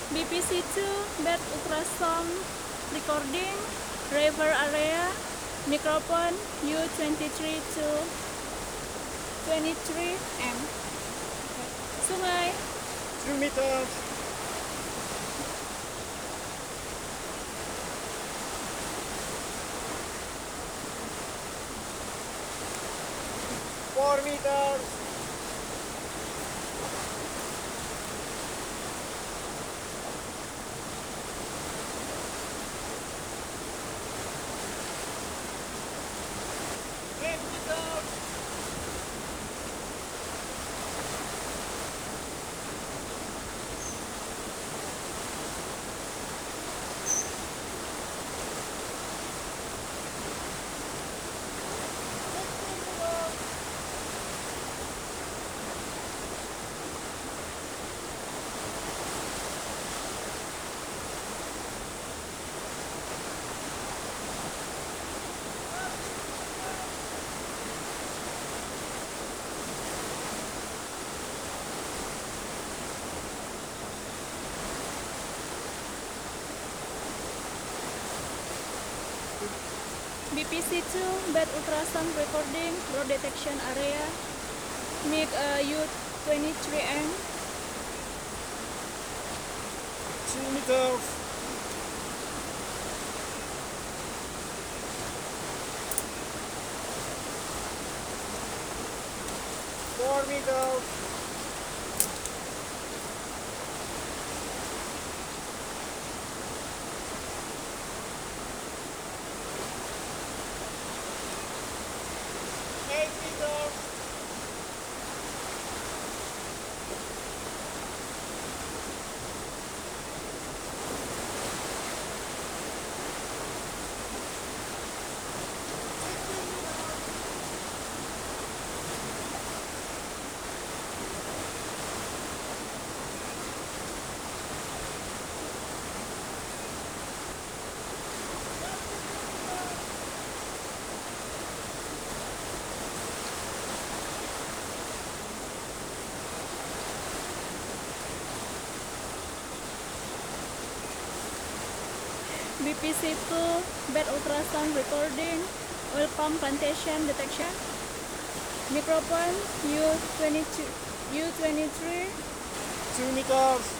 BPC2 bed ultrasound recording, river area, microphone U23 to 23 M. Sungai 2 meters. 4 meters. 8 meters. BPC2 bed ultrasound recording, road detection area, MIG U23M. 2 meters. 4 meters. 8 meters. BPC2 bed ultrasound recording, oil palm plantation detection, microphone U23 2 meters.